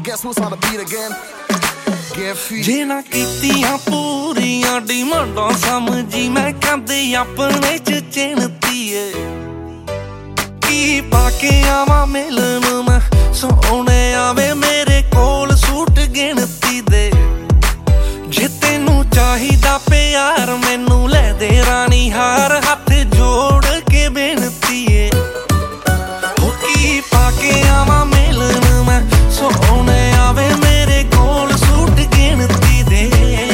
guess who's on the beat again? ਜੇ ਨਾ ਕੀਤੀਆਂ ਪੂਰੀਆਂ ਡਿਮਾਂਡਾਂ ਸਮਝੀ ਮੈਂ ਕਹਿੰਦੇ ਆਪਣੇ ਚ ਚਿਣਤੀ ਏ ਕੀ ਪਾ ਕੇ ਆਵਾਂ ਮਿਲਣ ਮੈਂ ਸੋਹਣੇ ਆਵੇ ਮੇਰੇ ਕੋਲ ਸੂਟ ਗਿਣਤੀ ਦੇ ਜੇ ਤੈਨੂੰ ਚਾਹੀਦਾ ਪਿਆਰ ਮੈਨੂੰ ਲੈ ਦੇ ਰਾਣੀ ਹਾਰ ਹੱਥ ਜੋੜ ਕੇ ਬੇਨਤੀ ਏ ਹੋ ਕੀ ਪਾ ਕੇ ਆਵਾਂ ਮਿਲਣ ਮੈਂ ਸੋਹਣੇ ਆਵੇ ਮੇਰੇ ਕੋਲ ਸੂਟ ਗਿਣਤੀ ਦੇ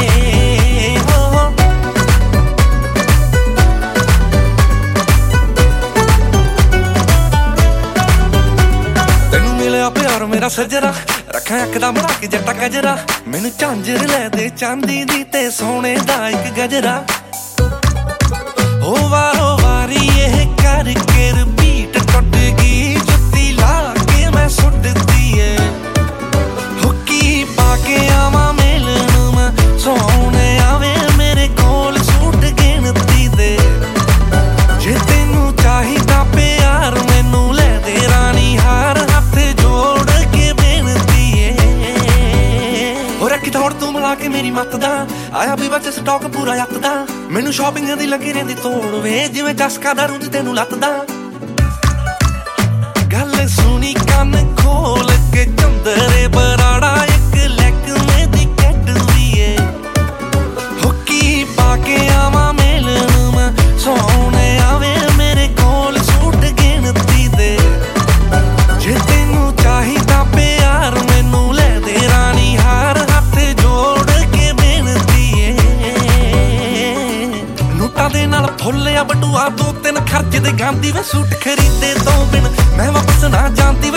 ਤੈਨੂੰ ਮਿਲਿਆ ਪਿਆਰ ਮੇਰਾ ਸੱਜਰਾ ਰੱਖਾਂ ਇੱਕਦਮ ਬਣਾ ਕੇ ਜੱਟਾ ਗਜਰਾ ਮੈਨੂੰ ਝਾਂਜਰ ਲੈ ਦੇ ਚਾਂਦੀ ਦੀ ਤੇ ਸੋਨੇ ਦਾ ਇੱਕ ਗਜਰਾ ਹੋ ਵਾਰੋ ਵਾਰੀ ਇਹ ਕਰਕੇ ਰਿਪੀਟ ਟੁੱਟ ਗਈ ਜੁੱਤੀ ਲਾ ਕੇ ਮੈਂ ਸੁੱਟਦੀ ਏ ਹੋ ਕੀ ਪਾ ਕੇ ਆਵਾਂ ਮਿਲਣ ਮੈਂ ਸੋਹਣੇ ਆਵੇ ਮੇਰੇ ਕੋਲ ਸੂਟ ਗਿਣਤੀ ਦੇ ਜੇ ਤੈਨੂੰ ਚਾਹੀਦਾ ਪਿਆਰ ਮੈਨੂੰ ਲੈ ਦੇ ਰਾਣੀ ਹਾਰ ਹੱਥ ਜੋੜ ਕੇ ਬੇਨਤੀ ਏ ਹੋ ਰੱਖੀ ਥੋੜ ਤੂੰ ਮਿਲਾ ਕੇ ਮੇਰੀ ਮੱਤ ਦਾ ਆਇਆ ਵੀ ਬੱਚੇ ਸਟਾਕ ਪੂਰਾ ਯੱਤ ਦਾ ਮੈਨੂੰ ਸ਼ਾਪਿੰਗ ਦੀ ਲੱਗੀ ਰਹਿੰਦੀ ਤੋੜ ਵੇ ਜਿਵੇਂ ਚਸਕਾ ਦਾ ਰੂੰਜ ਤੈਨੂੰ ਲੱਤਦਾ ਗੱਲ ਸੁਣੀ ਕੰਨ ਖੋਲ ਕੇ ਚੰਦਰੇ ਬਰਾੜਾ ਇੱਕ ਲੈਕਮੇ ਦੀ ਕੈਟਰੀ ਏ ਹੋ ਕੀ ਪਾ ਕੇ ਆਵਾਂ ਮਿਲਣ ਮੈਂ ਸੋਹਣੇ ਆਵੇ ਮੇਰੇ ਕੋਲ ਸੂਟ ਗਿਣਤੀ ਦੇ ਜੇ ਤੈਨੂੰ ਚਾਹੀਦਾ ਪਿਆਰ ਮੈਨੂੰ ਲੈ ਦੇ ਰਾਣੀ ਹਾਰ ਹੱਥ ਜੋੜ ਕੇ ਬੇਨਤੀ ਏ ਨੋਟਾਂ ਦੇ ਨਾਲ ਫੁੱਲਿਆ ਬਟੂਆ 2-3 ਖਰਚ ਦੇ ਗਾਂਦੀ ਵੇ ਸੂਟ ਖਰੀਦੇ ਤੋਂ ਬਿਨ ਮੈਂ ਵਾਪਸ ਨਾ ਜਾਂਦੀ